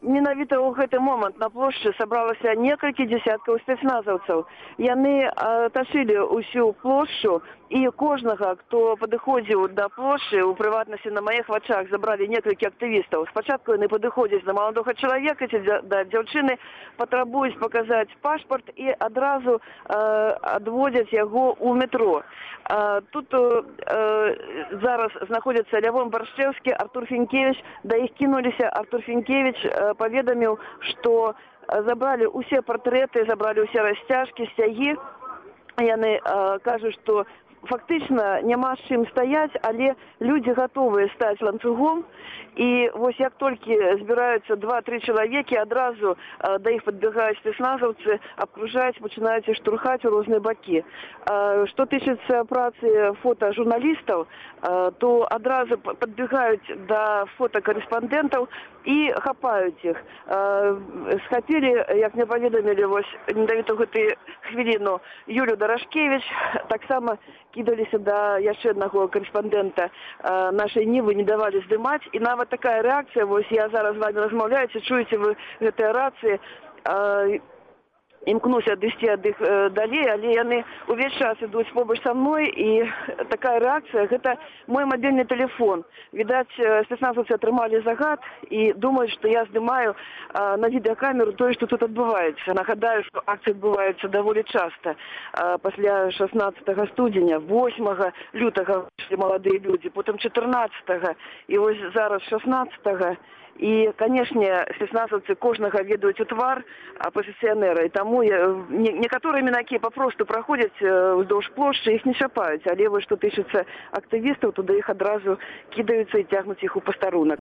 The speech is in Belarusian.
менавіта ў гэты момант на плошчы сабралася некалькі дзесяткаў спецназаўцаў. Яны ташылі ўсю плошчу, і кожнага, хто падыходзіў да плошчы, у прыватнасці на маіх вачах забралі некалькі актывістаў. Спачатку яны падыходзяць да маладога чалавека ці да дзяўчыны, патрабуюць паказаць пашпарт і адразу адводзяць яго ў метро. Тут зараз знаходзіцца Лявон Баршчэўскі, Артур Фінкевіч, да іх кінуліся. Артур Фінкевіч паведаміў, што забралі ўсе партрэты, забралі ўсе расцяжкі, сцягі. Яны кажуць, што фактычна няма з чым стаяць, але людзі гатовыя стаць ланцугом. І вось як толькі збіраюцца 2-3 чалавекі, адразу да іх падбягаюць спецназаўцы, абкружаюць, пачынаюць штурхаць у розныя бакі. Што тычыцца працы фотажурналістаў, то адразу падбягаюць да фотакарэспандэнтаў і хапаюць іх. Схапілі, як мне паведамілі, вось менавіта ў гэтую хвіліну Юлю Дарашкевіч, таксама кідаліся да яшчэ аднаго карэспандэнта нашай Нівы, не давалі здымаць. І нават такая рэакцыя, вось я зараз з вами размаўляю, чуеце вы гэтыя рацыі, імкнуся адысці ад іх далей, але яны ўвесь час ідуць побач са мной, і такая рэакцыя, гэта мой мабільны тэлефон. Відаць, спецназаўцы атрымалі загад і думаюць, што я здымаю на відэакамеру тое, што тут адбываецца. Нагадаю, што акцыі адбываюцца даволі часта. Пасля 16 студзеня, 8 лютага выйшлі маладыя людзі, потым 14, і вось зараз 16. І, канешне, спецназаўцы кожнага ведаюць у твар апазіцыянера, і таму некаторыя мінакі папросту праходзяць ўздоўж плошчы, іх не чапаюць, але вось што тычыцца актывістаў, то да іх адразу кідаюцца і цягнуць іх у пастарунак.